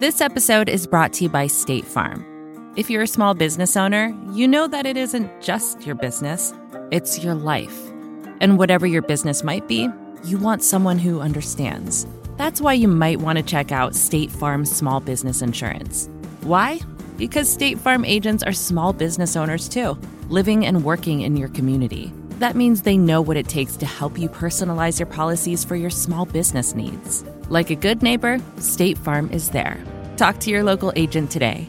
This episode is brought to you by State Farm. If you're a small business owner, you know that it isn't just your business, it's your life. And whatever your business might be, you want someone who understands. That's why you might want to check out State Farm Small Business Insurance. Why? Because State Farm agents are small business owners too, living and working in your community. That means they know what it takes to help you personalize your policies for your small business needs. Like a good neighbor, State Farm is there. Talk to your local agent today.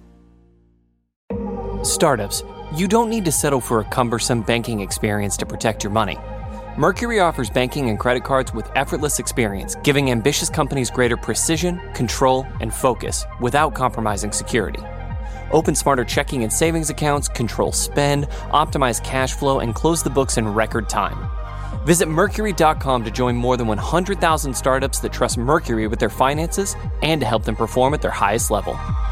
Startups, you don't need to settle for a cumbersome banking experience to protect your money. Mercury offers banking and credit cards with effortless experience, giving ambitious companies greater precision, control, and focus without compromising security. Open smarter checking and savings accounts, control spend, optimize cash flow, and close the books in record time. Visit Mercury.com to join more than 100,000 startups that trust Mercury with their finances and to help them perform at their highest level.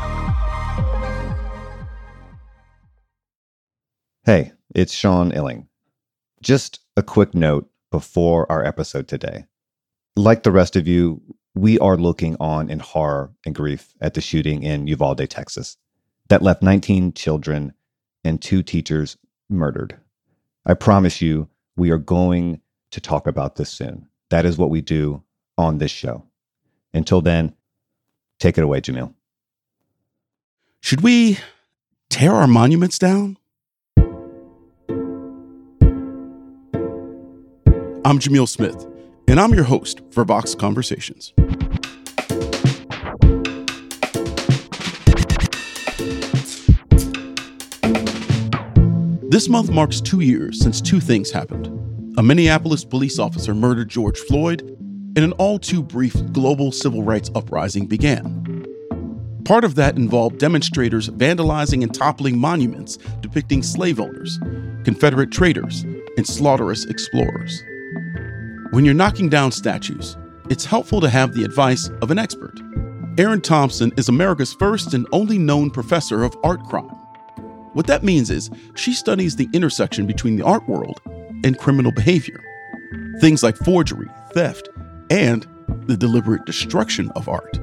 Hey, it's Sean Illing. Just a quick note before our episode today. Like the rest of you, we are looking on in horror and grief at the shooting in Uvalde, Texas, that left 19 children and 2 teachers murdered. I promise you, we are going to talk about this soon. That is what we do on this show. Until then, take it away, Jamil. Should we tear our monuments down? I'm Jamil Smith, and I'm your host for Vox Conversations. This month marks 2 years since 2 things happened. A Minneapolis police officer murdered George Floyd, and an all-too-brief global civil rights uprising began. Part of that involved demonstrators vandalizing and toppling monuments depicting slave owners, Confederate traders, and slaughterous explorers. When you're knocking down statues, it's helpful to have the advice of an expert. Erin Thompson is America's first and only known professor of art crime. What that means is she studies the intersection between the art world and criminal behavior. Things like forgery, theft, and the deliberate destruction of art.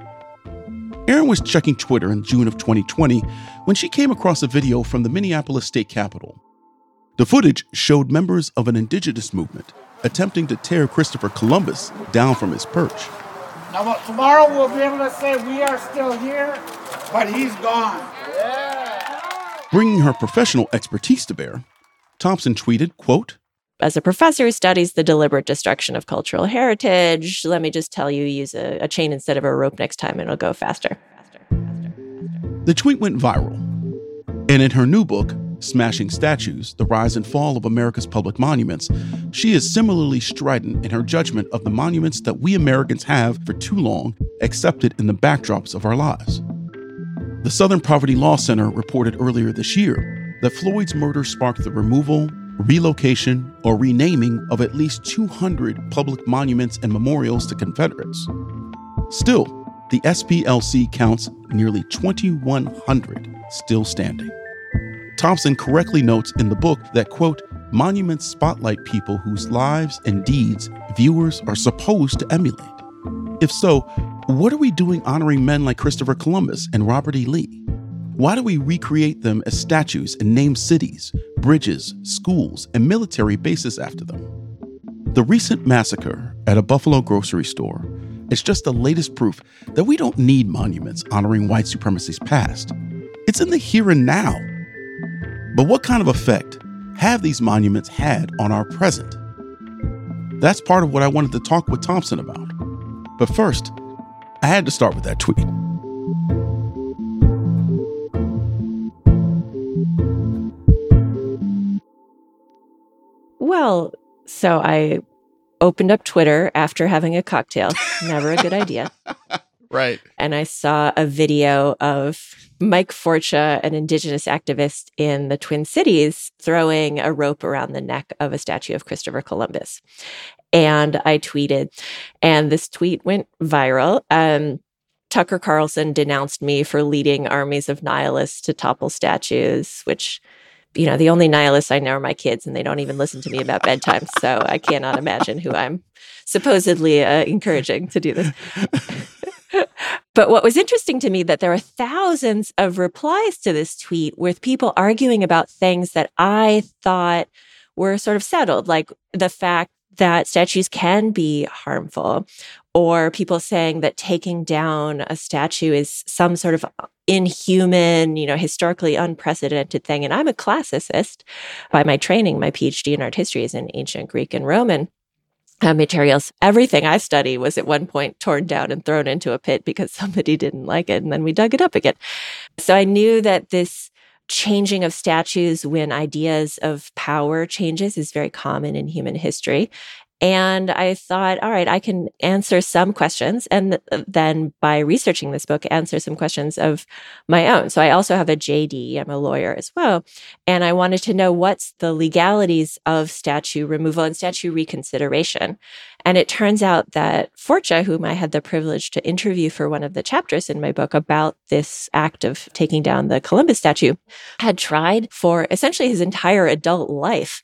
Erin was checking Twitter in June of 2020 when she came across a video from the Minneapolis State Capitol. The footage showed members of an indigenous movement attempting to tear Christopher Columbus down from his perch. Now, tomorrow we'll be able to say we are still here, but he's gone. Bringing her professional expertise to bear, Thompson tweeted, quote, "As a professor who studies the deliberate destruction of cultural heritage, let me just tell you, use a chain instead of a rope next time and it'll go faster." The tweet went viral. And in her new book, Smashing Statues, The Rise and Fall of America's Public Monuments, she is similarly strident in her judgment of the monuments that we Americans have for too long accepted in the backdrops of our lives. The Southern Poverty Law Center reported earlier this year that Floyd's murder sparked the removal, relocation, or renaming of at least 200 public monuments and memorials to Confederates. Still, the SPLC counts nearly 2,100 still standing. Thompson correctly notes in the book that, quote, "monuments spotlight people whose lives and deeds viewers are supposed to emulate. If so, what are we doing honoring men like Christopher Columbus and Robert E. Lee? Why do we recreate them as statues and name cities, bridges, schools, and military bases after them?" The recent massacre at a Buffalo grocery store is just the latest proof that we don't need monuments honoring white supremacy's past. It's in the here and now. But what kind of effect have these monuments had on our present? That's part of what I wanted to talk with Thompson about. But first, I had to start with that tweet. Well, so I opened up Twitter after having a cocktail. Never a good idea. Right. And I saw a video of Mike Forcia, an indigenous activist in the Twin Cities, throwing a rope around the neck of a statue of Christopher Columbus. And I tweeted, and this tweet went viral. Tucker Carlson denounced me for leading armies of nihilists to topple statues, which, you know, the only nihilists I know are my kids, and they don't even listen to me about bedtime. So I cannot imagine who I'm supposedly encouraging to do this. But what was interesting to me that there were thousands of replies to this tweet with people arguing about things that I thought were sort of settled, like the fact that statues can be harmful, or people saying that taking down a statue is some sort of inhuman, historically unprecedented thing. And I'm a classicist by my training. My PhD in art history is in ancient Greek and Roman materials. Everything I study was at one point torn down and thrown into a pit because somebody didn't like it, and then we dug it up again. So I knew that this changing of statues when ideas of power changes is very common in human history. And I thought, all right, I can answer some questions, and then by researching this book, answer some questions of my own. So I also have a JD. I'm a lawyer as well. And I wanted to know what's the legalities of statue removal and statue reconsideration. And it turns out that Forcha, whom I had the privilege to interview for one of the chapters in my book about this act of taking down the Columbus statue, had tried for essentially his entire adult life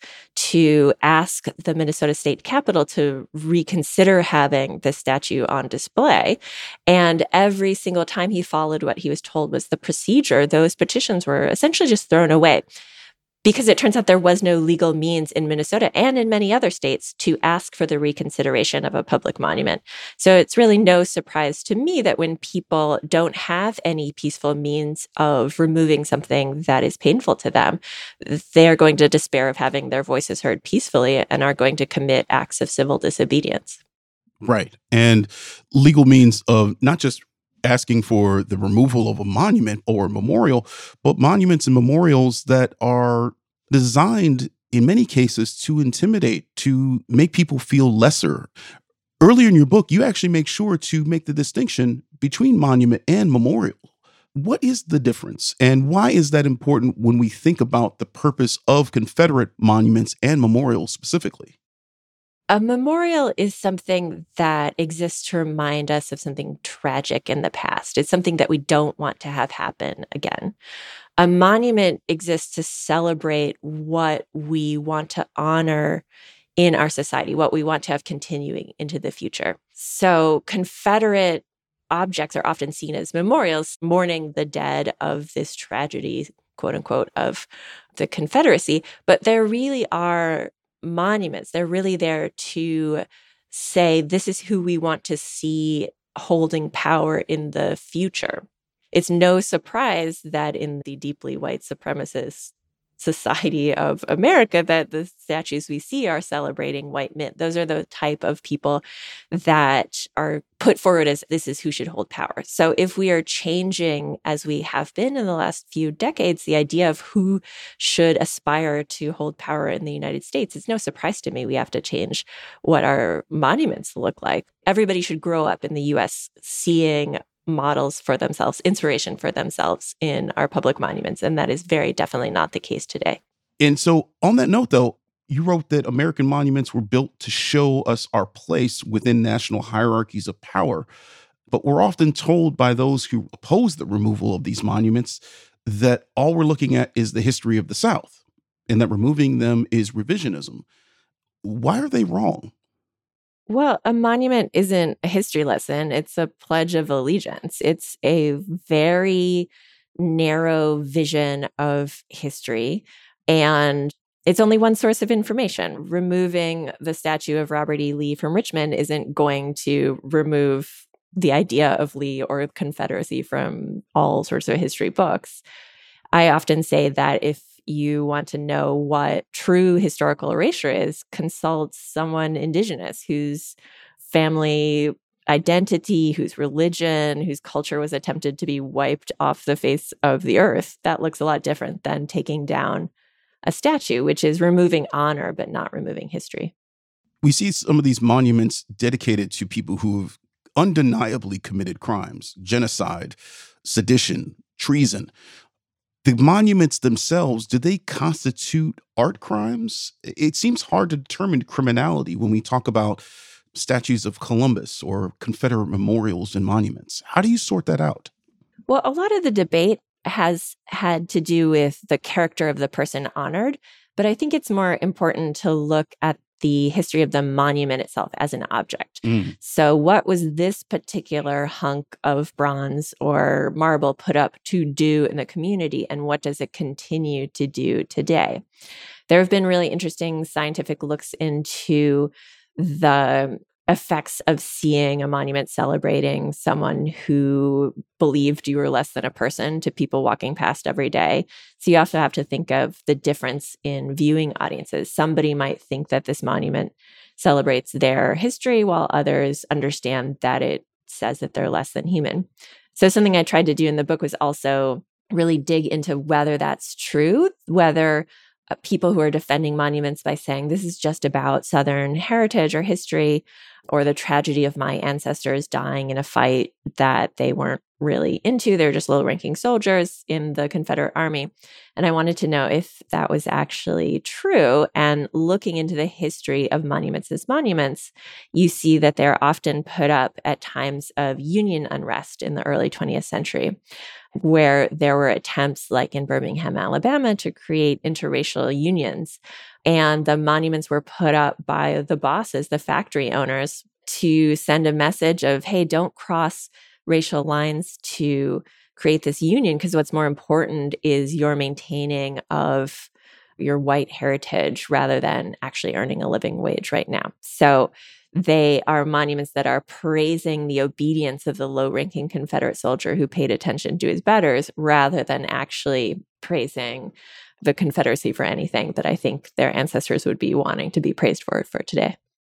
to ask the Minnesota State Capitol to reconsider having the statue on display. And every single time he followed what he was told was the procedure, those petitions were essentially just thrown away. Because it turns out there was no legal means in Minnesota and in many other states to ask for the reconsideration of a public monument. So it's really no surprise to me that when people don't have any peaceful means of removing something that is painful to them, they're going to despair of having their voices heard peacefully and are going to commit acts of civil disobedience. Right. And legal means of not just asking for the removal of a monument or a memorial, but monuments and memorials that are designed in many cases to intimidate, to make people feel lesser. Earlier in your book, you actually make sure to make the distinction between monument and memorial. What is the difference, and why is that important when we think about the purpose of Confederate monuments and memorials specifically? A memorial is something that exists to remind us of something tragic in the past. It's something that we don't want to have happen again. A monument exists to celebrate what we want to honor in our society, what we want to have continuing into the future. So Confederate objects are often seen as memorials, mourning the dead of this tragedy, quote unquote, of the Confederacy, but there really are monuments. They're really there to say, this is who we want to see holding power in the future. It's no surprise that in the deeply white supremacist society of America that the statues we see are celebrating white men. Those are the type of people that are put forward as this is who should hold power. So if we are changing, as we have been in the last few decades, the idea of who should aspire to hold power in the United States, it's no surprise to me we have to change what our monuments look like. Everybody should grow up in the U.S. seeing models for themselves, inspiration for themselves in our public monuments. And that is very definitely not the case today. And so on that note, though, you wrote that American monuments were built to show us our place within national hierarchies of power. But we're often told by those who oppose the removal of these monuments that all we're looking at is the history of the South and that removing them is revisionism. Why are they wrong? Well, a monument isn't a history lesson. It's a pledge of allegiance. It's a very narrow vision of history, and it's only one source of information. Removing the statue of Robert E. Lee from Richmond isn't going to remove the idea of Lee or Confederacy from all sorts of history books. I often say that if you want to know what true historical erasure is, consult someone indigenous whose family identity, whose religion, whose culture was attempted to be wiped off the face of the earth. That looks a lot different than taking down a statue, which is removing honor but not removing history. We see some of these monuments dedicated to people who have undeniably committed crimes, genocide, sedition, treason. The monuments themselves, do they constitute art crimes? It seems hard to determine criminality when we talk about statues of Columbus or Confederate memorials and monuments. How do you sort that out? Well, a lot of the debate has had to do with the character of the person honored, but I think it's more important to look at the history of the monument itself as an object. So what was this particular hunk of bronze or marble put up to do in the community, and what does it continue to do today? There have been really interesting scientific looks into the effects of seeing a monument celebrating someone who believed you were less than a person to people walking past every day. So you also have to think of the difference in viewing audiences. Somebody might think that this monument celebrates their history, while others understand that it says that they're less than human. So something I tried to do in the book was also really dig into whether that's true, whether people who are defending monuments by saying this is just about Southern heritage or history or the tragedy of my ancestors dying in a fight that they weren't really into. They're just low-ranking soldiers in the Confederate Army. And I wanted to know if that was actually true. And looking into the history of monuments as monuments, you see that they're often put up at times of Union unrest in the early 20th century, where there were attempts, like in Birmingham, Alabama, to create interracial unions. And the monuments were put up by the bosses, the factory owners, to send a message of, hey, don't cross racial lines to create this union, because what's more important is your maintaining of your white heritage rather than actually earning a living wage right now. So they are monuments that are praising the obedience of the low-ranking Confederate soldier who paid attention to his betters, rather than actually praising the Confederacy for anything that I think their ancestors would be wanting to be praised for today.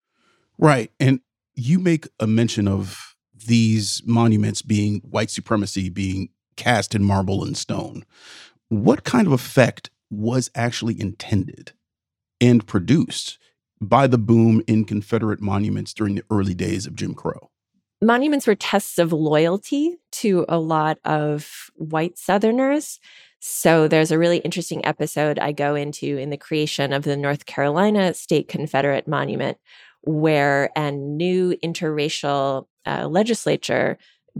Right. And you make a mention of these monuments being white supremacy, being cast in marble and stone. What kind of effect was actually intended and produced by the boom in Confederate monuments during the early days of Jim Crow? Monuments were tests of loyalty to a lot of white Southerners. So there's a really interesting episode I go into in the creation of the North Carolina State Confederate Monument, where a new interracial legislature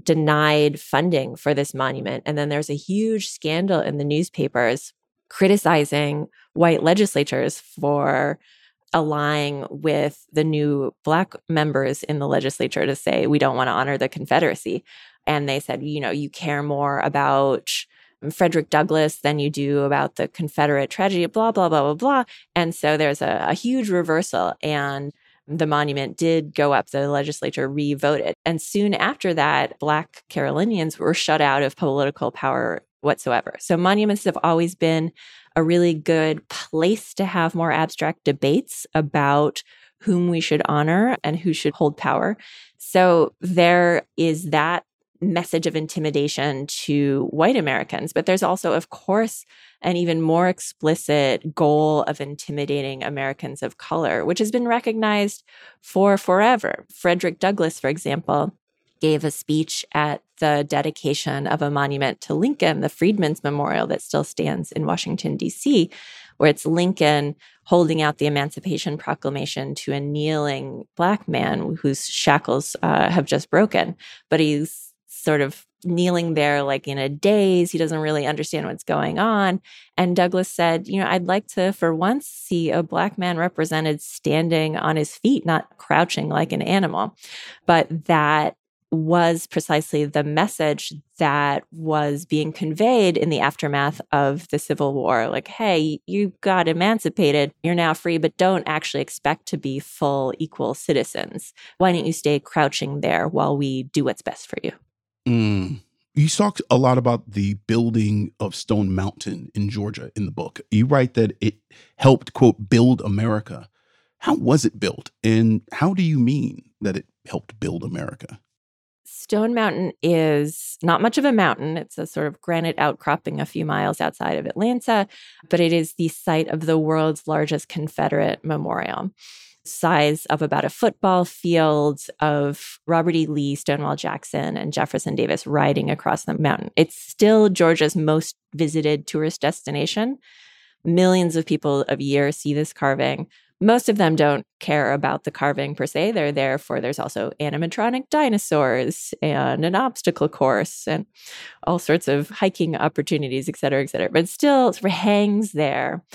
denied funding for this monument. And then there's a huge scandal in the newspapers criticizing white legislators for aligning with the new Black members in the legislature to say, we don't want to honor the Confederacy. And they said, you care more about Frederick Douglass than you do about the Confederate tragedy, blah, blah, blah, blah, blah. And so there's a huge reversal, and the monument did go up. The legislature re-voted. And soon after that, Black Carolinians were shut out of political power whatsoever. So monuments have always been a really good place to have more abstract debates about whom we should honor and who should hold power. So there is that message of intimidation to white Americans, but there's also, of course, an even more explicit goal of intimidating Americans of color, which has been recognized for forever. Frederick Douglass, for example, gave a speech at the dedication of a monument to Lincoln, the Freedmen's Memorial that still stands in Washington, D.C., where it's Lincoln holding out the Emancipation Proclamation to a kneeling Black man whose shackles have just broken. But he's sort of kneeling there like in a daze. He doesn't really understand what's going on. And Douglass said, I'd like to, for once, see a Black man represented standing on his feet, not crouching like an animal. But that was precisely the message that was being conveyed in the aftermath of the Civil War. Like, hey, you got emancipated, you're now free, but don't actually expect to be full, equal citizens. Why don't you stay crouching there while we do what's best for you? You talked a lot about the building of Stone Mountain in Georgia in the book. You write that it helped, quote, build America. How was it built? And how do you mean that it helped build America? Stone Mountain is not much of a mountain. It's a sort of granite outcropping a few miles outside of Atlanta, but it is the site of the world's largest Confederate memorial. Size of about a football field, of Robert E. Lee, Stonewall Jackson, and Jefferson Davis riding across the mountain. It's still Georgia's most visited tourist destination. Millions of people a year see this carving. Most of them don't care about the carving per se. They're there for, there's also animatronic dinosaurs and an obstacle course and all sorts of hiking opportunities, et cetera, et cetera. But it still sort of hangs there.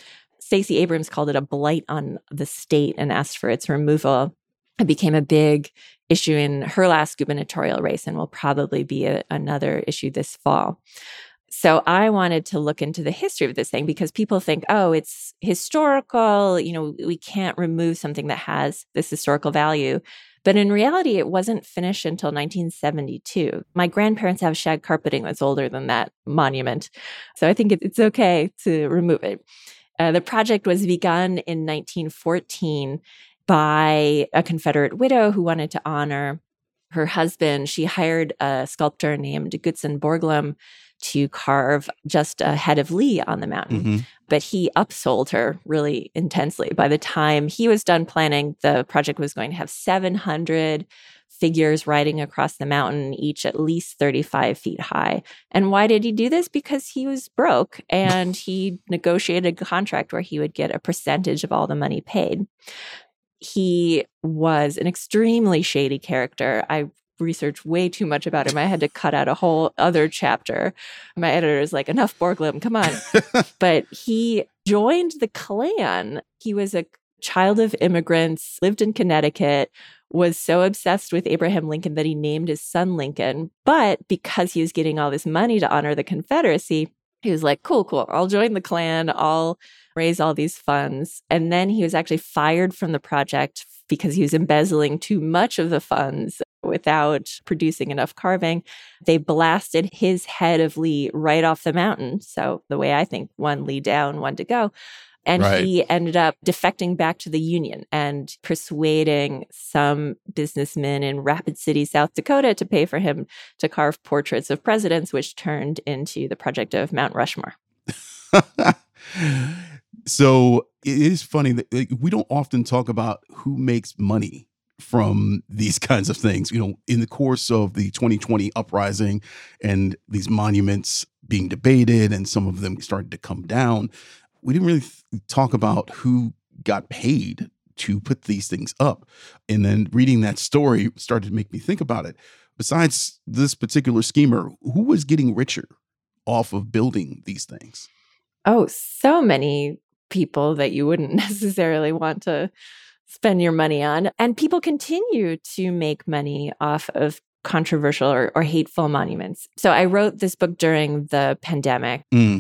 Stacey Abrams called it a blight on the state and asked for its removal. It became a big issue in her last gubernatorial race and will probably be another issue this fall. So I wanted to look into the history of this thing because people think, oh, it's historical. We can't remove something that has this historical value. But in reality, it wasn't finished until 1972. My grandparents have shag carpeting that's older than that monument. So I think it's okay to remove it. The project was begun in 1914 by a Confederate widow who wanted to honor her husband. She hired a sculptor named Gutzon Borglum to carve just a head of Lee on the mountain. Mm-hmm. But he upsold her really intensely. By the time he was done planning, the project was going to have 700 figures riding across the mountain, each at least 35 feet high. And why did he do this? Because he was broke and he negotiated a contract where he would get a percentage of all the money paid. He was an extremely shady character. I researched way too much about him. I had to cut out a whole other chapter. My editor is like, enough Borglum, come on. But he joined the Klan. He was a child of immigrants, lived in Connecticut, was so obsessed with Abraham Lincoln that he named his son Lincoln. But because he was getting all this money to honor the Confederacy, he was like, cool, I'll join the Klan. I'll raise all these funds. And then he was actually fired from the project because he was embezzling too much of the funds without producing enough carving. They blasted his head of Lee right off the mountain. So the way I think, one Lee down, one to go. And He ended up defecting back to the Union and persuading some businessmen in Rapid City, South Dakota, to pay for him to carve portraits of presidents, which turned into the project of Mount Rushmore. So it is funny that we don't often talk about who makes money from these kinds of things. In the course of the 2020 uprising and these monuments being debated and some of them started to come down, we didn't really talk about who got paid to put these things up. And then reading that story started to make me think about it. Besides this particular schemer, who was getting richer off of building these things? Oh, so many people that you wouldn't necessarily want to spend your money on. And people continue to make money off of controversial or hateful monuments. So I wrote this book during the pandemic.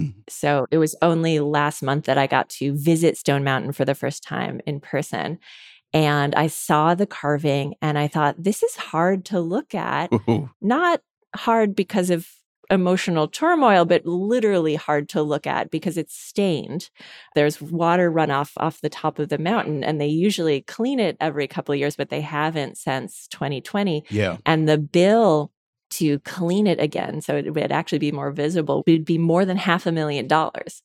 So it was only last month that I got to visit Stone Mountain for the first time in person. And I saw the carving and I thought, this is hard to look at. Not hard because of emotional turmoil, but literally hard to look at because it's stained. There's water runoff off the top of the mountain, and they usually clean it every couple of years, but they haven't since 2020. Yeah. And the bill to clean it again, so it would actually be more visible, would be more than $500,000.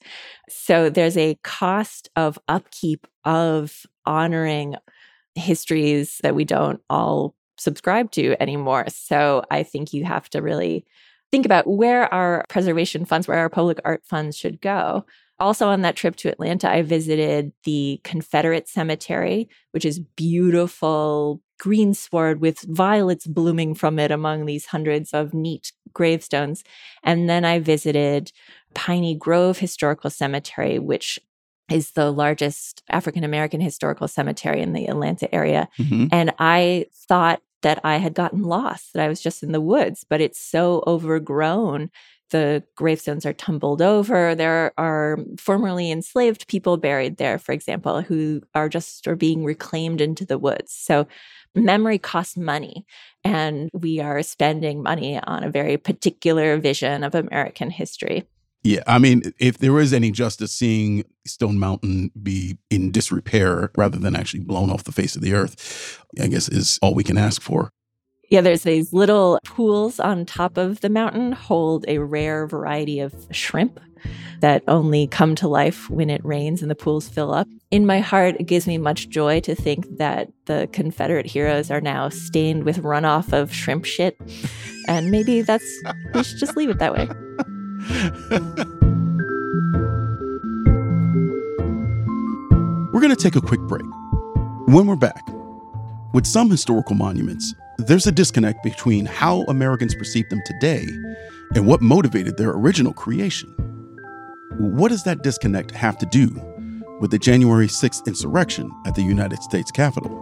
So there's a cost of upkeep of honoring histories that we don't all subscribe to anymore. So I think you have to really think about where our preservation funds, where our public art funds should go. Also on that trip to Atlanta, I visited the Confederate Cemetery, which is beautiful greensward with violets blooming from it among these hundreds of neat gravestones. And then I visited Piney Grove Historical Cemetery, which is the largest African-American historical cemetery in the Atlanta area. Mm-hmm. And I thought that I had gotten lost, that I was just in the woods, but it's so overgrown. The gravestones are tumbled over. There are formerly enslaved people buried there, for example, who are being reclaimed into the woods. So memory costs money, and we are spending money on a very particular vision of American history. Yeah, I mean, if there is any justice, seeing Stone Mountain be in disrepair rather than actually blown off the face of the earth, I guess is all we can ask for. Yeah, there's these little pools on top of the mountain hold a rare variety of shrimp that only come to life when it rains and the pools fill up. In my heart, it gives me much joy to think that the Confederate heroes are now stained with runoff of shrimp shit. And maybe we should just leave it that way. We're going to take a quick break. When we're back, with some historical monuments, there's a disconnect between how Americans perceive them today and what motivated their original creation. What does that disconnect have to do with the January 6th insurrection at the United States Capitol.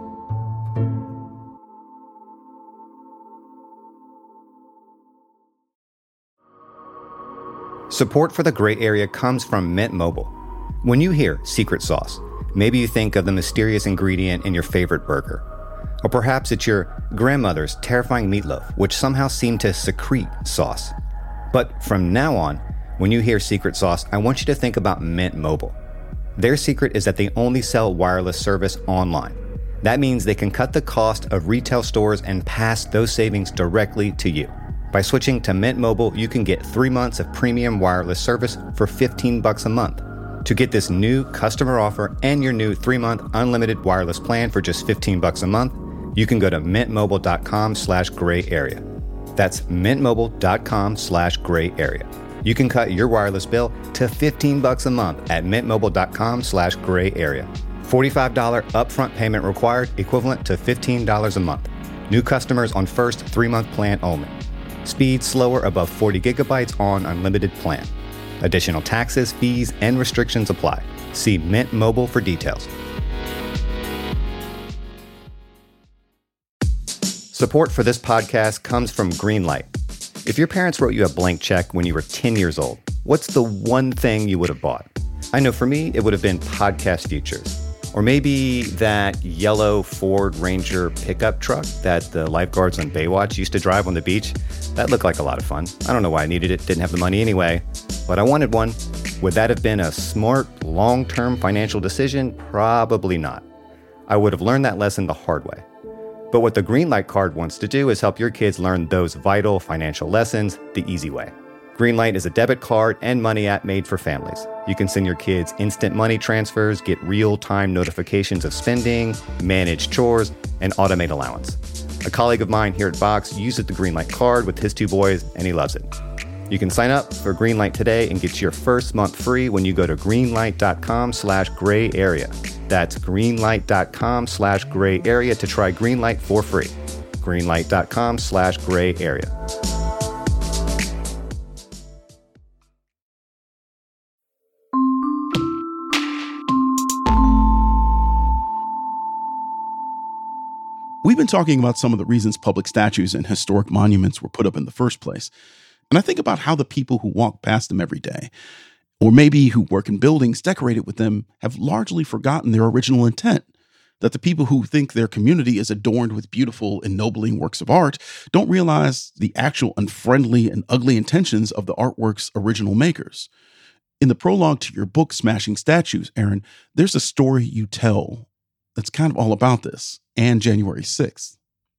Support for the Gray Area comes from Mint Mobile. When you hear secret sauce, maybe you think of the mysterious ingredient in your favorite burger. Or perhaps it's your grandmother's terrifying meatloaf, which somehow seemed to secrete sauce. But from now on, when you hear secret sauce, I want you to think about Mint Mobile. Their secret is that they only sell wireless service online. That means they can cut the cost of retail stores and pass those savings directly to you. By switching to Mint Mobile, you can get 3 months of premium wireless service for $15 a month. To get this new customer offer and your new 3-month unlimited wireless plan for just $15 a month, you can go to mintmobile.com/gray area. That's mintmobile.com/gray area. You can cut your wireless bill to $15 a month at mintmobile.com/gray area. $45 upfront payment required, equivalent to $15 a month. New customers on first 3-month plan only. Speed slower above 40 gigabytes on unlimited plan. Additional taxes, fees, and restrictions apply. See Mint Mobile for details. Support for this podcast comes from Greenlight. If your parents wrote you a blank check when you were 10 years old, what's the one thing you would have bought? I know for me, it would have been podcast features. Or maybe that yellow Ford Ranger pickup truck that the lifeguards on Baywatch used to drive on the beach. That looked like a lot of fun. I don't know why I needed it, didn't have the money anyway, but I wanted one. Would that have been a smart, long-term financial decision? Probably not. I would have learned that lesson the hard way. But what the Greenlight card wants to do is help your kids learn those vital financial lessons the easy way. Greenlight is a debit card and money app made for families. You can send your kids instant money transfers, get real-time notifications of spending, manage chores, and automate allowance. A colleague of mine here at Vox uses the Greenlight card with his 2 boys, and he loves it. You can sign up for Greenlight today and get your first month free when you go to greenlight.com/gray area. That's greenlight.com/gray area to try Greenlight for free. Greenlight.com/gray area. We've been talking about some of the reasons public statues and historic monuments were put up in the first place. And I think about how the people who walk past them every day, or maybe who work in buildings decorated with them, have largely forgotten their original intent. That the people who think their community is adorned with beautiful, ennobling works of art don't realize the actual unfriendly and ugly intentions of the artwork's original makers. In the prologue to your book, Smashing Statues, Aaron, there's a story you tell that's kind of all about this, and January 6th.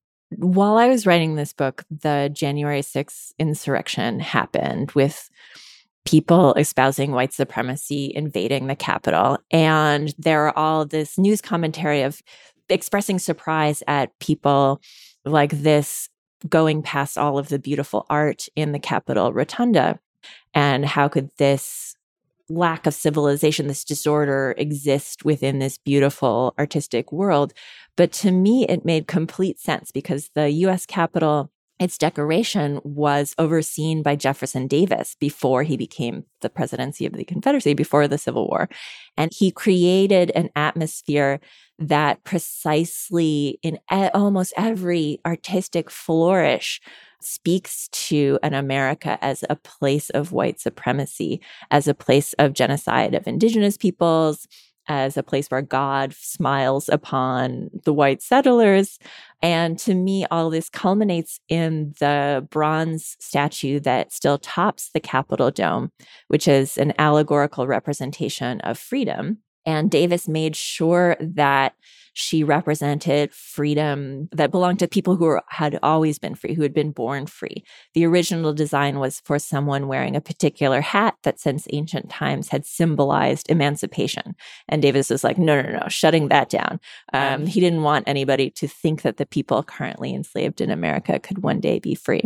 While I was writing this book, the January 6th insurrection happened with people espousing white supremacy invading the Capitol. And there are all this news commentary of expressing surprise at people like this going past all of the beautiful art in the Capitol Rotunda. And how could this lack of civilization, this disorder exist within this beautiful artistic world? But to me, it made complete sense because the U.S. Capitol, its decoration was overseen by Jefferson Davis before he became the presidency of the Confederacy, before the Civil War. And he created an atmosphere that precisely in almost every artistic flourish speaks to an America as a place of white supremacy, as a place of genocide of indigenous peoples, as a place where God smiles upon the white settlers. And to me, all this culminates in the bronze statue that still tops the Capitol dome, which is an allegorical representation of freedom. And Davis made sure that she represented freedom that belonged to people who had always been free, who had been born free. The original design was for someone wearing a particular hat that since ancient times had symbolized emancipation. And Davis was like, no, shutting that down. He didn't want anybody to think that the people currently enslaved in America could one day be free.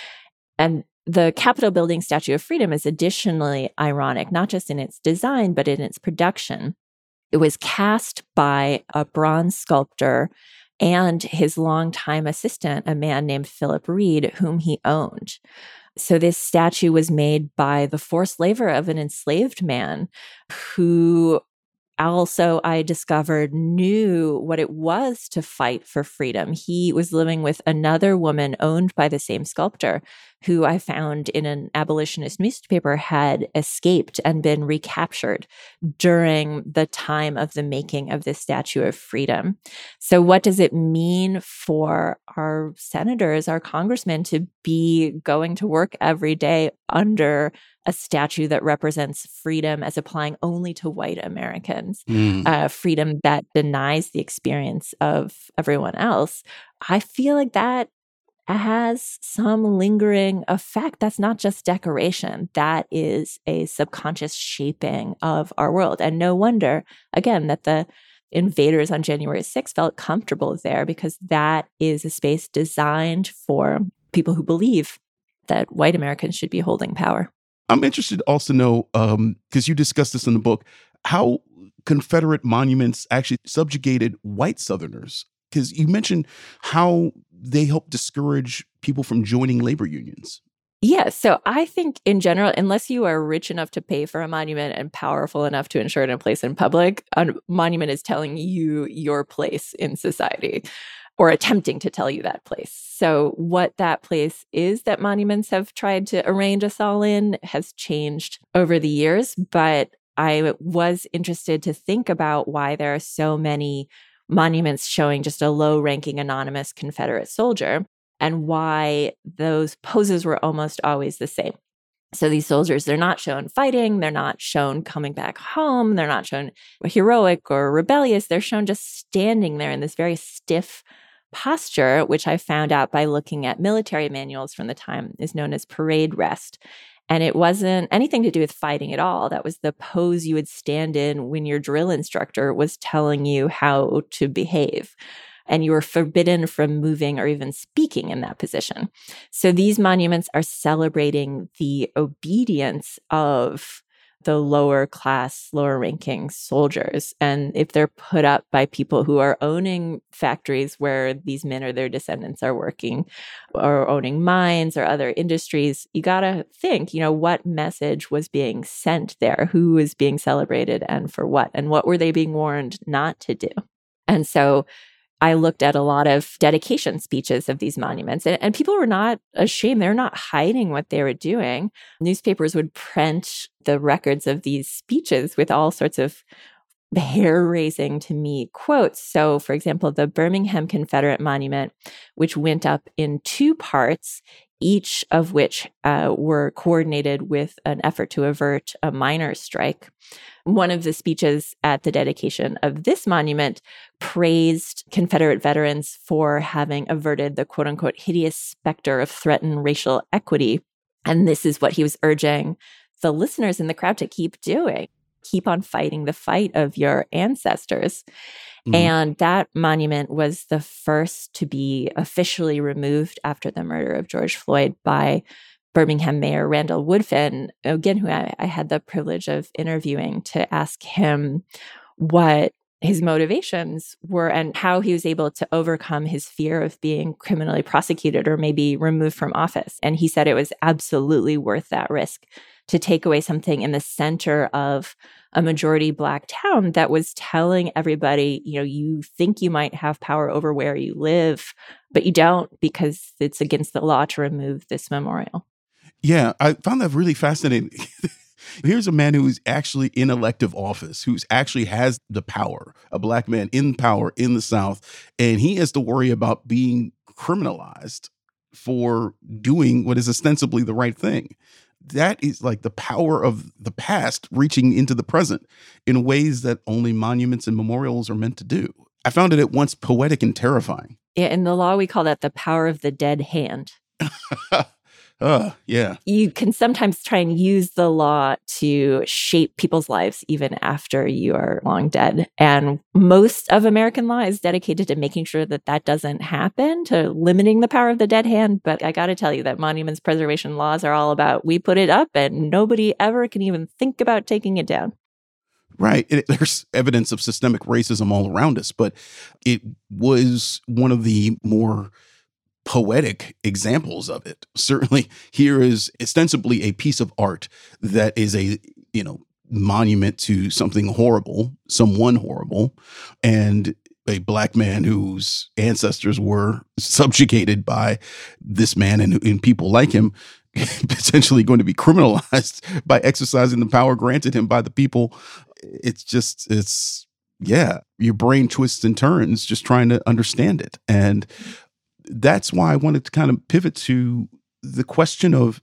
And the Capitol building Statue of Freedom is additionally ironic, not just in its design, but in its production. It was cast by a bronze sculptor and his longtime assistant, a man named Philip Reed, whom he owned. So this statue was made by the forced labor of an enslaved man who also, I discovered, knew what it was to fight for freedom. He was living with another woman owned by the same sculptor, who I found in an abolitionist newspaper had escaped and been recaptured during the time of the making of this Statue of Freedom. So what does it mean for our senators, our congressmen, to be going to work every day under a statue that represents freedom as applying only to white Americans, freedom that denies the experience of everyone else? I feel like that has some lingering effect. That's not just decoration. That is a subconscious shaping of our world. And no wonder, again, that the invaders on January 6th felt comfortable there, because that is a space designed for people who believe that white Americans should be holding power. I'm interested also to know, because you discussed this in the book, how Confederate monuments actually subjugated white Southerners. Because you mentioned how they helped discourage people from joining labor unions. Yeah. So I think in general, unless you are rich enough to pay for a monument and powerful enough to ensure it in place in public, a monument is telling you your place in society, or attempting to tell you that place. So what that place is that monuments have tried to arrange us all in has changed over the years. But I was interested to think about why there are so many monuments showing just a low-ranking anonymous Confederate soldier, and why those poses were almost always the same. So these soldiers, they're not shown fighting, they're not shown coming back home, they're not shown heroic or rebellious, they're shown just standing there in this very stiff posture, which I found out by looking at military manuals from the time, is known as parade rest. And it wasn't anything to do with fighting at all. That was the pose you would stand in when your drill instructor was telling you how to behave. And you were forbidden from moving or even speaking in that position. So these monuments are celebrating the obedience of the lower class, lower ranking soldiers. And if they're put up by people who are owning factories where these men or their descendants are working, or owning mines or other industries, you got to think, what message was being sent there? Who was being celebrated and for what? And what were they being warned not to do? And so I looked at a lot of dedication speeches of these monuments, and people were not ashamed. They're not hiding what they were doing. Newspapers would print the records of these speeches with all sorts of hair-raising to me quotes. So, for example, the Birmingham Confederate Monument, which went up in 2 parts, each of which were coordinated with an effort to avert a miners' strike. One of the speeches at the dedication of this monument praised Confederate veterans for having averted the quote-unquote hideous specter of threatened racial equity. And this is what he was urging the listeners in the crowd to keep doing. Keep on fighting the fight of your ancestors. Mm-hmm. And that monument was the first to be officially removed after the murder of George Floyd by Birmingham Mayor Randall Woodfin, again, who I had the privilege of interviewing, to ask him what his motivations were and how he was able to overcome his fear of being criminally prosecuted or maybe removed from office. And he said it was absolutely worth that risk to take away something in the center of a majority Black town that was telling everybody, you think you might have power over where you live, but you don't, because it's against the law to remove this memorial. Yeah, I found that really fascinating. Here's a man who is actually in elective office, who's actually has the power, a Black man in power in the South, and he has to worry about being criminalized for doing what is ostensibly the right thing. That is like the power of the past reaching into the present in ways that only monuments and memorials are meant to do. I found it at once poetic and terrifying. Yeah, in the law, we call that the power of the dead hand. Yeah. You can sometimes try and use the law to shape people's lives even after you are long dead. And most of American law is dedicated to making sure that that doesn't happen, to limiting the power of the dead hand. But I got to tell you that monuments preservation laws are all about, we put it up and nobody ever can even think about taking it down. Right. There's evidence of systemic racism all around us, but it was one of the more poetic examples of it. Certainly, here is ostensibly a piece of art that is monument to something horrible, someone horrible, and a Black man whose ancestors were subjugated by this man and people like him, potentially going to be criminalized by exercising the power granted him by the people. Your brain twists and turns just trying to understand it. And that's why I wanted to kind of pivot to the question of,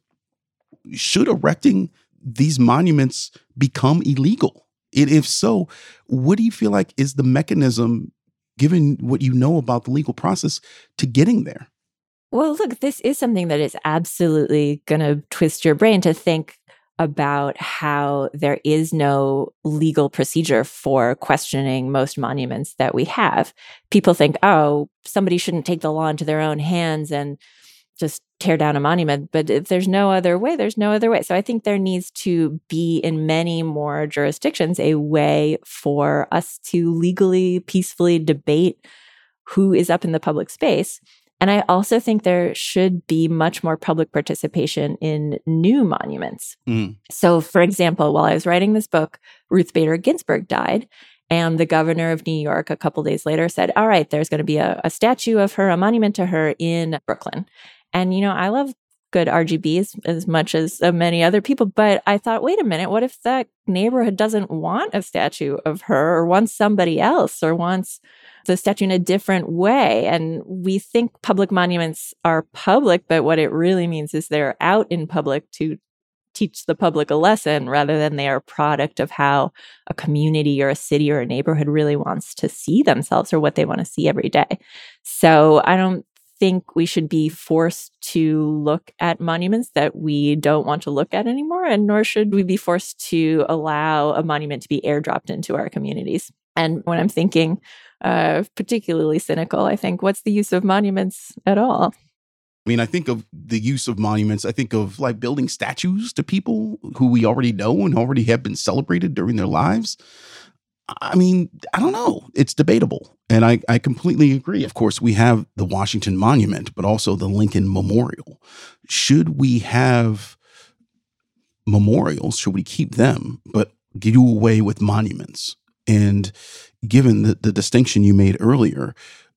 should erecting these monuments become illegal? And if so, what do you feel like is the mechanism, given what you know about the legal process, to getting there? Well, look, this is something that is absolutely going to twist your brain to think about how there is no legal procedure for questioning most monuments that we have. People think, oh, somebody shouldn't take the law into their own hands and just tear down a monument. But if there's no other way, there's no other way. So I think there needs to be, in many more jurisdictions, a way for us to legally, peacefully debate who is up in the public space. And I also think there should be much more public participation in new monuments. So, for example, while I was writing this book, Ruth Bader Ginsburg died. And the governor of New York, a couple days later, said, all right, there's going to be a statue of her, a monument to her in Brooklyn. And, I love good RGBs as much as many other people. But I thought, wait a minute, what if that neighborhood doesn't want a statue of her, or wants somebody else, or wants the statue in a different way? And we think public monuments are public, but what it really means is they're out in public to teach the public a lesson, rather than they are a product of how a community or a city or a neighborhood really wants to see themselves, or what they want to see every day. So I don't think we should be forced to look at monuments that we don't want to look at anymore, and nor should we be forced to allow a monument to be airdropped into our communities. And when I'm thinking particularly cynical, I think, what's the use of monuments at all? I mean, I think of the use of monuments. I think of like building statues to people who we already know and already have been celebrated during their lives. I mean, I don't know. It's debatable. And I completely agree. Of course, we have the Washington Monument, but also the Lincoln Memorial. Should we have memorials? Should we keep them, but do away with monuments? And given the distinction you made earlier,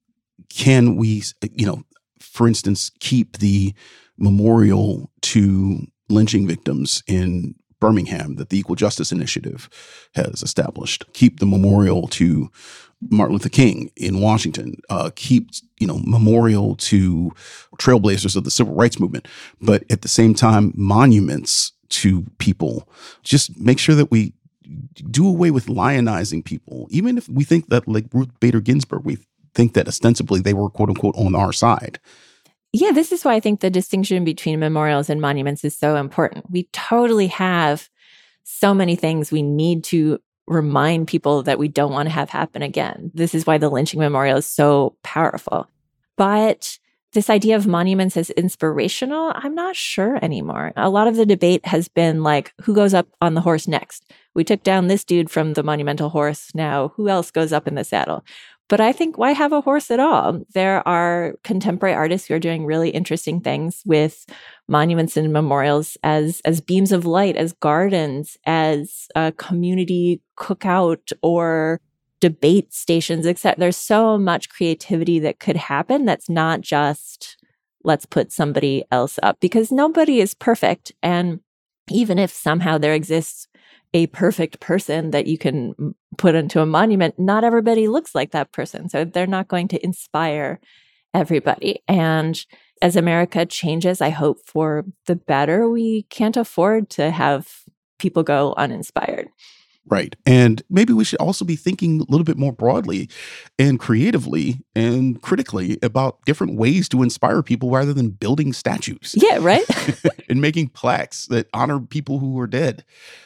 can we, for instance, keep the memorial to lynching victims in Birmingham that the Equal Justice Initiative has established? Keep the memorial to Martin Luther King in Washington. Keep, memorial to trailblazers of the civil rights movement. But at the same time, monuments to people. Just make sure that we do away with lionizing people. Even if we think that, like Ruth Bader Ginsburg, we think that ostensibly they were, quote unquote, on our side. Yeah, this is why I think the distinction between memorials and monuments is so important. We totally have so many things we need to remind people that we don't want to have happen again. This is why the lynching memorial is so powerful. But this idea of monuments as inspirational, I'm not sure anymore. A lot of the debate has been like, who goes up on the horse next? We took down this dude from the monumental horse. Now, who else goes up in the saddle? But I think, why have a horse at all? There are contemporary artists who are doing really interesting things with monuments and memorials as beams of light, as gardens, as a community cookout or debate stations, except there's so much creativity that could happen that's not just, let's put somebody else up, because nobody is perfect. And even if somehow there exists a perfect person that you can put into a monument, not everybody looks like that person. So they're not going to inspire everybody. And as America changes, I hope for the better, we can't afford to have people go uninspired. Right. And maybe we should also be thinking a little bit more broadly and creatively and critically about different ways to inspire people rather than building statues. Yeah, right. And making plaques that honor people who are dead.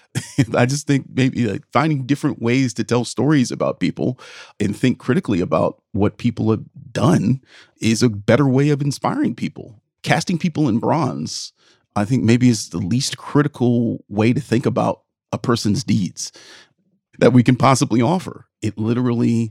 I just think maybe finding different ways to tell stories about people and think critically about what people have done is a better way of inspiring people. Casting people in bronze, I think, maybe is the least critical way to think about a person's deeds that we can possibly offer. It literally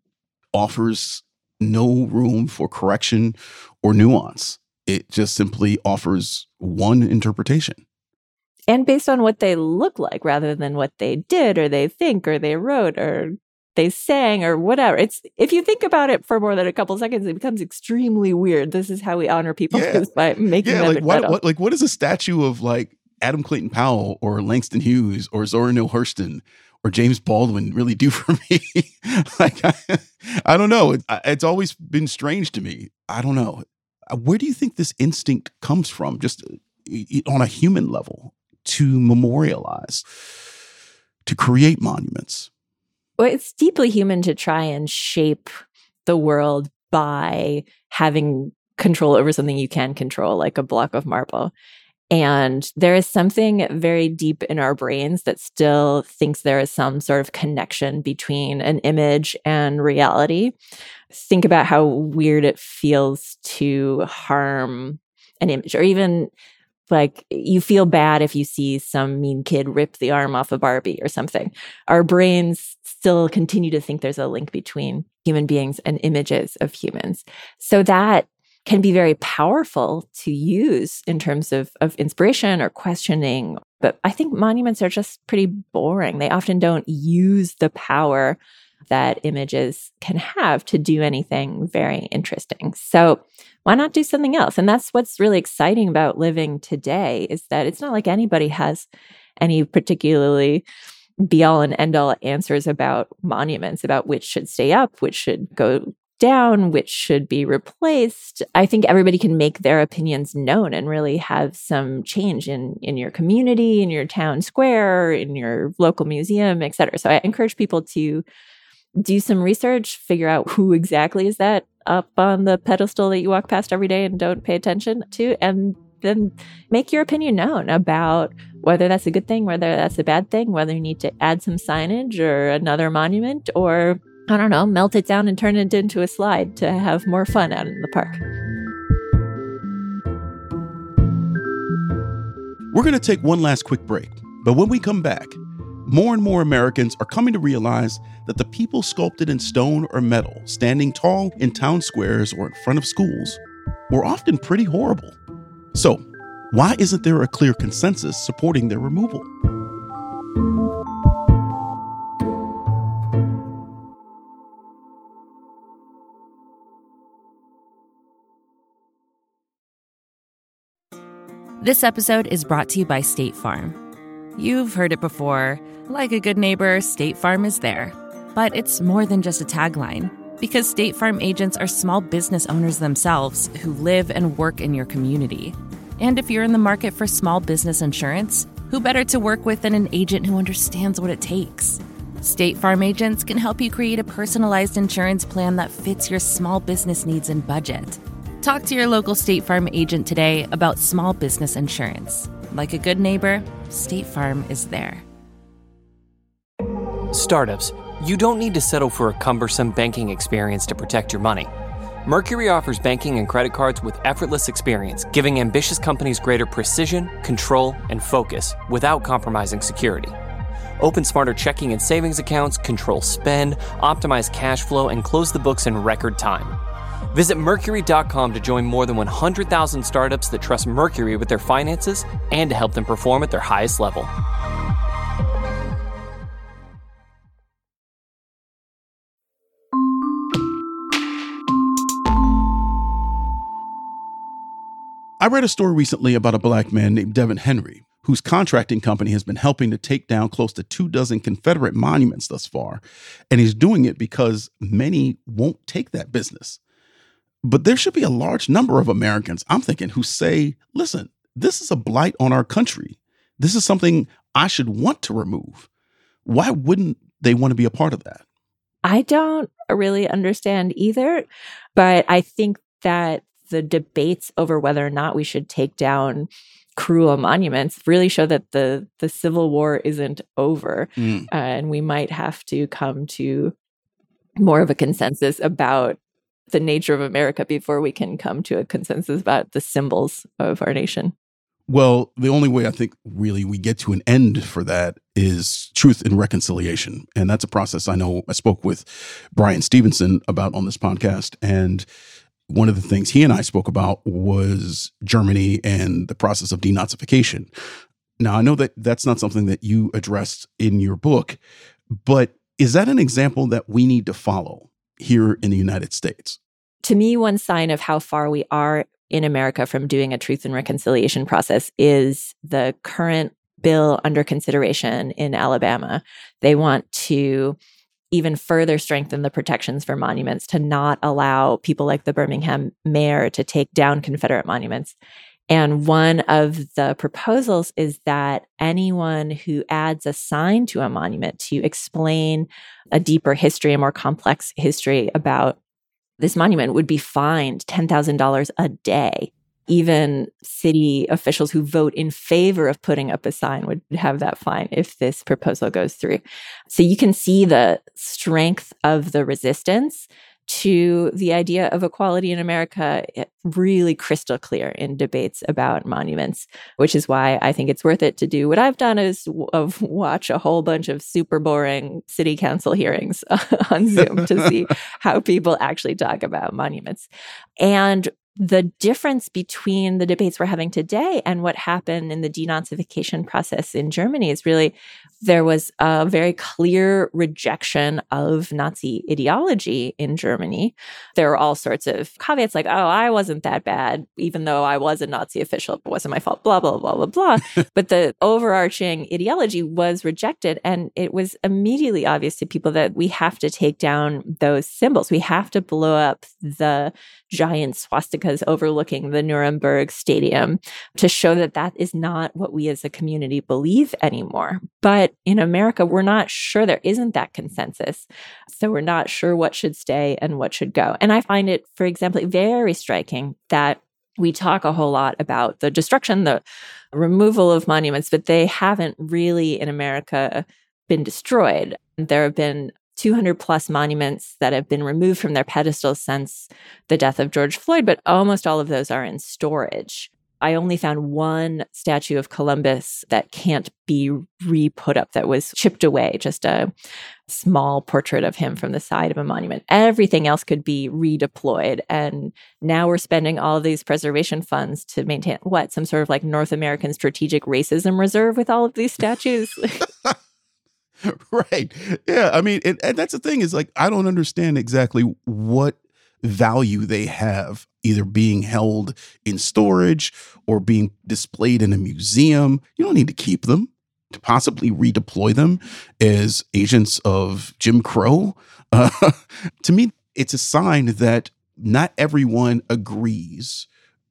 offers no room for correction or nuance. It just simply offers one interpretation. and based on what they look like rather than what they did or they think or they wrote or they sang or whatever. It's, if you think about it for more than a couple seconds, it becomes extremely weird. This is how we honor people, is by making them like metal. what is a statue of like Adam Clayton Powell or Langston Hughes or Zora Neale Hurston or James Baldwin really do for me? Like, I don't know. It's always been strange to me. I don't know. Where do you think this instinct comes from, just on a human level, to memorialize, to create monuments? Well, it's deeply human to try and shape the world by having control over something you can control, like a block of marble. And there is something very deep in our brains that still thinks there is some sort of connection between an image and reality. Think about how weird it feels to harm an image, or even like you feel bad if you see some mean kid rip the arm off a Barbie or something. Our brains still continue to think there's a link between human beings and images of humans. So that can be very powerful to use in terms of inspiration or questioning. But I think monuments are just pretty boring. They often don't use the power that images can have to do anything very interesting. So why not do something else? And that's what's really exciting about living today, is that it's not like anybody has any particularly be-all and end-all answers about monuments, about which should stay up, which should go down, which should be replaced. I think everybody can make their opinions known and really have some change in your community, in your town square, in your local museum, et cetera. So I encourage people to do some research, figure out who exactly is that up on the pedestal that you walk past every day and don't pay attention to, and then make your opinion known about whether that's a good thing, whether that's a bad thing, whether you need to add some signage or another monument, or I don't know, melt it down and turn it into a slide to have more fun out in the park. We're going to take one last quick break, but when we come back, more and more Americans are coming to realize that the people sculpted in stone or metal, standing tall in town squares or in front of schools, were often pretty horrible. So, why isn't there a clear consensus supporting their removal? This episode is brought to you by State Farm. You've heard it before. Like a good neighbor, State Farm is there. But it's more than just a tagline, because State Farm agents are small business owners themselves who live and work in your community. And if you're in the market for small business insurance, who better to work with than an agent who understands what it takes? State Farm agents can help you create a personalized insurance plan that fits your small business needs and budget. Talk to your local State Farm agent today about small business insurance. Like a good neighbor, State Farm is there. Startups, you don't need to settle for a cumbersome banking experience to protect your money. Mercury offers banking and credit cards with effortless experience, giving ambitious companies greater precision, control, and focus without compromising security. Open smarter checking and savings accounts, control spend, optimize cash flow, and close the books in record time. Visit Mercury.com to join more than 100,000 startups that trust Mercury with their finances and to help them perform at their highest level. I read a story recently about a black man named Devin Henry, whose contracting company has been helping to take down close to 24 Confederate monuments thus far. And he's doing it because many won't take that business. But there should be a large number of Americans, I'm thinking, who say, listen, this is a blight on our country. This is something I should want to remove. Why wouldn't they want to be a part of that? I don't really understand either, but I think that the debates over whether or not we should take down cruel monuments really show that the Civil War isn't over, and we might have to come to more of a consensus about the nature of America before we can come to a consensus about the symbols of our nation. Well, the only way I think really we get to an end for that is truth and reconciliation. And that's a process I know I spoke with Brian Stevenson about on this podcast. And one of the things he and I spoke about was Germany and the process of denazification. Now, I know that that's not something that you addressed in your book, but is that an example that we need to follow here in the United States? To me, one sign of how far we are in America from doing a truth and reconciliation process is the current bill under consideration in Alabama. They want to even further strengthen the protections for monuments, to not allow people like the Birmingham mayor to take down Confederate monuments. And one of the proposals is that anyone who adds a sign to a monument to explain a deeper history, a more complex history about this monument would be fined $10,000 a day. Even city officials who vote in favor of putting up a sign would have that fine if this proposal goes through. So you can see the strength of the resistance to the idea of equality in America really crystal clear in debates about monuments, which is why I think it's worth it to do what I've done is watch a whole bunch of super boring city council hearings on Zoom to see how people actually talk about monuments. And the difference between the debates we're having today and what happened in the denazification process in Germany is really there was a very clear rejection of Nazi ideology in Germany. There were all sorts of caveats like, oh, I wasn't that bad, even though I was a Nazi official. It wasn't my fault, blah, blah, blah, blah, blah. But the overarching ideology was rejected. And it was immediately obvious to people that we have to take down those symbols. We have to blow up the giant swastikas overlooking the Nuremberg Stadium to show that that is not what we as a community believe anymore. But in America, we're not sure. There isn't that consensus. So we're not sure what should stay and what should go. And I find it, for example, very striking that we talk a whole lot about the destruction, the removal of monuments, but they haven't really in America been destroyed. There have been 200 plus monuments that have been removed from their pedestals since the death of George Floyd, but almost all of those are in storage. I only found one statue of Columbus that can't be re-put up, that was chipped away, just a small portrait of him from the side of a monument. Everything else could be redeployed. And now we're spending all of these preservation funds to maintain, some sort of like North American strategic racism reserve with all of these statues? Right. Yeah. I mean, and that's the thing is like, I don't understand exactly what value they have either being held in storage or being displayed in a museum. You don't need to keep them, to possibly redeploy them as agents of Jim Crow. To me, it's a sign that not everyone agrees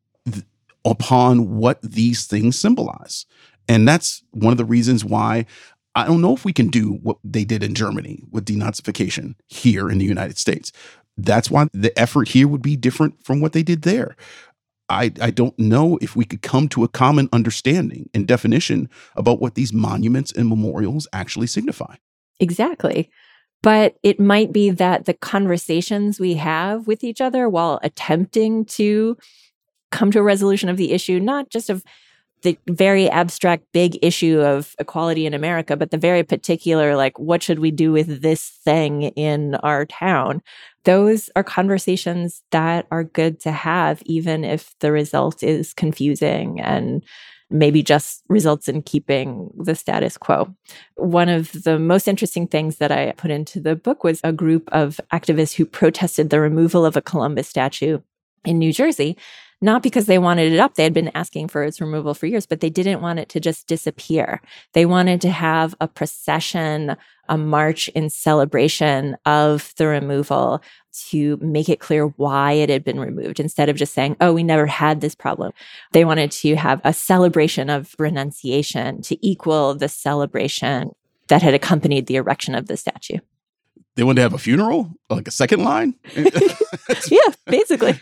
upon what these things symbolize. And that's one of the reasons why I don't know if we can do what they did in Germany with denazification here in the United States. That's why the effort here would be different from what they did there. I don't know if we could come to a common understanding and definition about what these monuments and memorials actually signify. Exactly. But it might be that the conversations we have with each other while attempting to come to a resolution of the issue, not just of the very abstract big issue of equality in America, but the very particular, like, what should we do with this thing in our town? Those are conversations that are good to have, even if the result is confusing and maybe just results in keeping the status quo. One of the most interesting things that I put into the book was a group of activists who protested the removal of a Columbus statue in New Jersey. Not because they wanted it up. They had been asking for its removal for years, but they didn't want it to just disappear. They wanted to have a procession, a march in celebration of the removal to make it clear why it had been removed instead of just saying, oh, we never had this problem. They wanted to have a celebration of renunciation to equal the celebration that had accompanied the erection of the statue. They wanted to have a funeral, like a second line? Yeah, basically.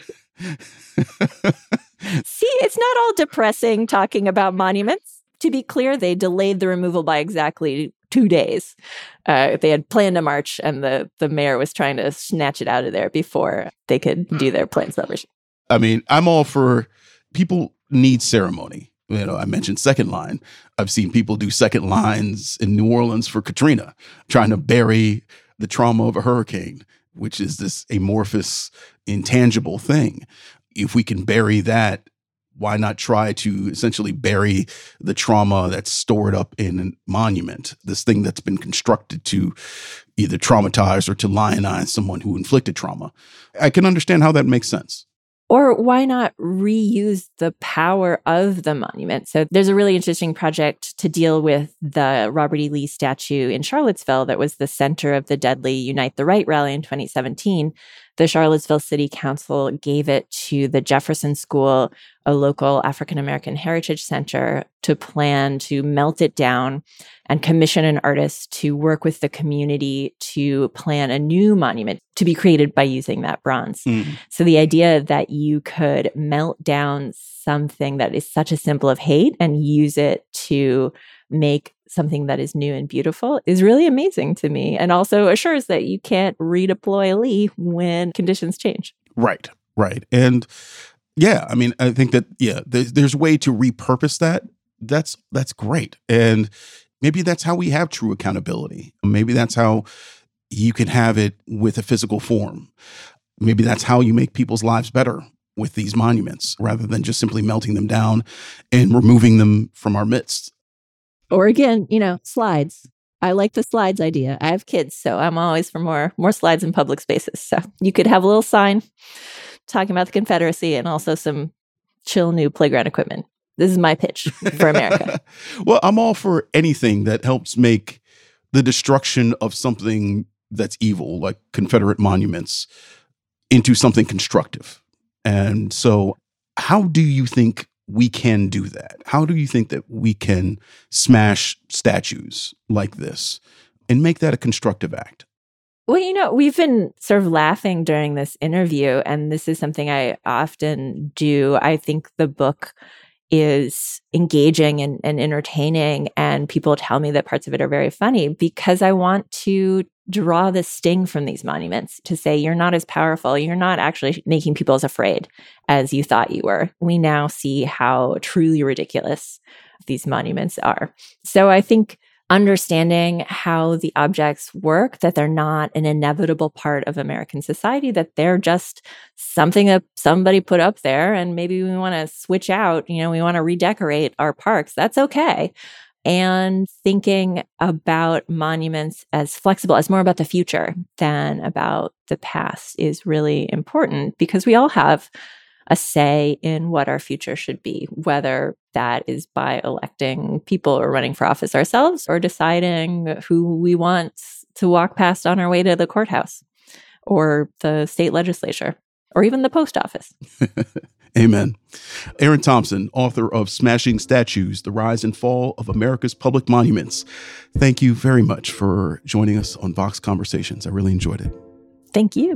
See, it's not all depressing talking about monuments. To be clear, they delayed the removal by exactly 2 days. They had planned a march, and the mayor was trying to snatch it out of there before they could do their planned celebration. I mean, I'm all for people need ceremony. You know, I mentioned second line. I've seen people do second lines in New Orleans for Katrina, trying to bury the trauma of a hurricane, which is this amorphous, intangible thing. If we can bury that Why not try to essentially bury the trauma that's stored up in a monument, this thing that's been constructed to either traumatize or to lionize someone who inflicted trauma? I can understand how that makes sense. Or why not reuse the power of the monument? So there's a really interesting project to deal with the Robert E. Lee statue in Charlottesville that was the center of the deadly Unite the Right rally in 2017. The Charlottesville City Council gave it to the Jefferson School, a local African-American heritage center, to plan to melt it down and commission an artist to work with the community to plan a new monument to be created by using that bronze. So the idea that you could melt down something that is such a symbol of hate and use it to make something that is new and beautiful is really amazing to me, and also assures that you can't redeploy Lee when conditions change. Right. And yeah, I mean, I think that, there's a way to repurpose that. That's great. And maybe that's how we have true accountability. Maybe that's how you can have it with a physical form. Maybe that's how you make people's lives better with these monuments, rather than just simply melting them down and removing them from our midst. Or again, slides. I like the slides idea. I have kids, so I'm always for more slides in public spaces. So you could have a little sign talking about the Confederacy and also some chill new playground equipment. This is my pitch for America. Well, I'm all for anything that helps make the destruction of something that's evil, like Confederate monuments, into something constructive. And so how do you think we can do that? How do you think that we can smash statues like this and make that a constructive act? Well, we've been sort of laughing during this interview, and this is something I often do. I think the book is engaging and entertaining, and people tell me that parts of it are very funny because I want to draw the sting from these monuments to say, you're not as powerful. You're not actually making people as afraid as you thought you were. We now see how truly ridiculous these monuments are. So I think understanding how the objects work, that they're not an inevitable part of American society, that they're just something that somebody put up there, and maybe we want to switch out, we want to redecorate our parks. That's okay. And thinking about monuments as flexible, as more about the future than about the past, is really important, because we all have a say in what our future should be, whether that is by electing people or running for office ourselves, or deciding who we want to walk past on our way to the courthouse or the state legislature or even the post office. Amen. Erin Thompson, author of Smashing Statues, The Rise and Fall of America's Public Monuments. Thank you very much for joining us on Vox Conversations. I really enjoyed it. Thank you.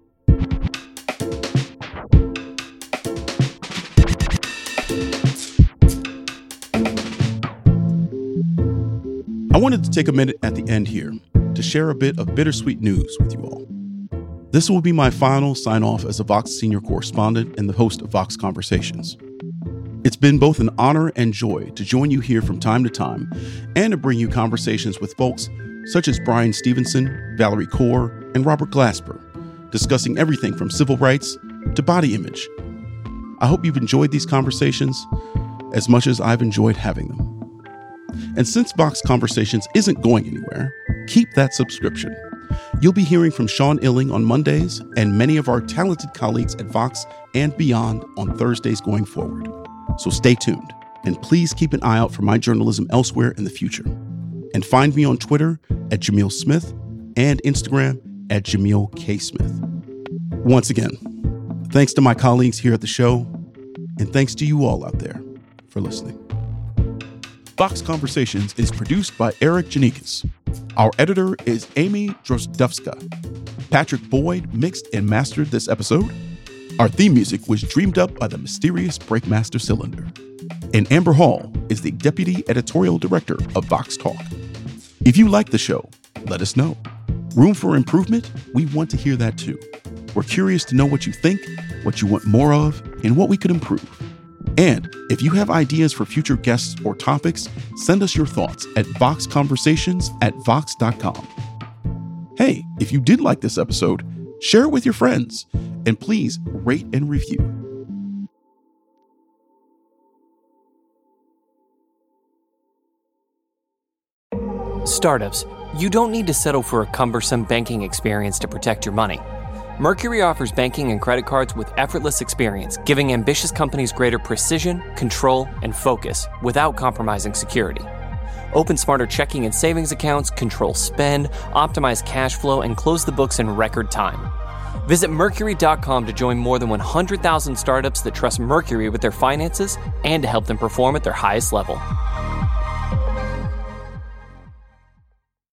I wanted to take a minute at the end here to share a bit of bittersweet news with you all. This will be my final sign-off as a Vox senior correspondent and the host of Vox Conversations. It's been both an honor and joy to join you here from time to time and to bring you conversations with folks such as Brian Stevenson, Valerie Kaur, and Robert Glasper, discussing everything from civil rights to body image. I hope you've enjoyed these conversations as much as I've enjoyed having them. And since Vox Conversations isn't going anywhere, keep that subscription. You'll be hearing from Sean Illing on Mondays and many of our talented colleagues at Vox and beyond on Thursdays going forward. So stay tuned, and please keep an eye out for my journalism elsewhere in the future. And find me on Twitter at Jamil Smith and Instagram at Jamil K. Smith. Once again, thanks to my colleagues here at the show, and thanks to you all out there for listening. Vox Conversations is produced by Eric Janikis. Our editor is Amy Drozdowska. Patrick Boyd mixed and mastered this episode. Our theme music was dreamed up by the mysterious Breakmaster Cylinder. And Amber Hall is the deputy editorial director of Vox Talk. If you like the show, let us know. Room for improvement? We want to hear that too. We're curious to know what you think, what you want more of, and what we could improve. And if you have ideas for future guests or topics, send us your thoughts at voxconversations@vox.com. Hey, if you did like this episode, share it with your friends, and please rate and review. Startups, you don't need to settle for a cumbersome banking experience to protect your money. Mercury offers banking and credit cards with effortless experience, giving ambitious companies greater precision, control, and focus without compromising security. Open smarter checking and savings accounts, control spend, optimize cash flow, and close the books in record time. Visit Mercury.com to join more than 100,000 startups that trust Mercury with their finances and to help them perform at their highest level.